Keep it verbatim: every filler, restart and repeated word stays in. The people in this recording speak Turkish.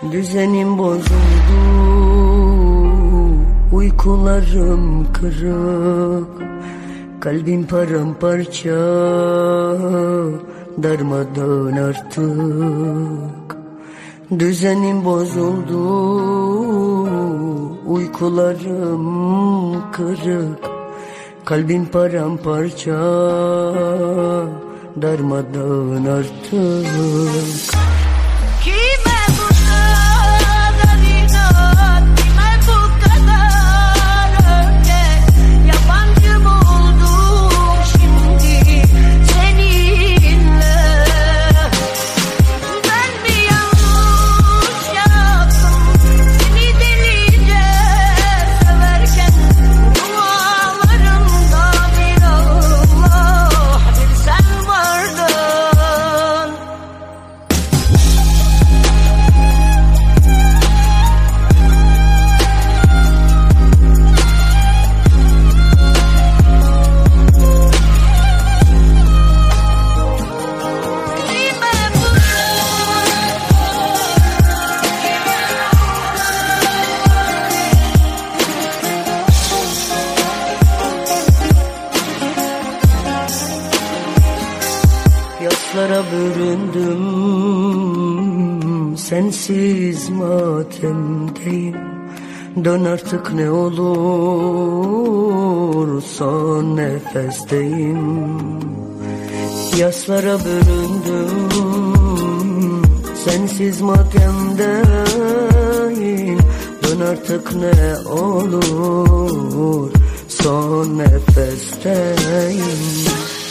Düzenim bozuldu, uykularım kırık, kalbim paramparça, darmadağın artık. Düzenim bozuldu, uykularım kırık, kalbim paramparça, darmadağın artık. Yaslara büründüm, sensiz matemdeyim. Dön artık ne olur, son nefesteyim. Yaslara büründüm, sensiz matemdeyim. Dön artık ne olur, son nefesteyim.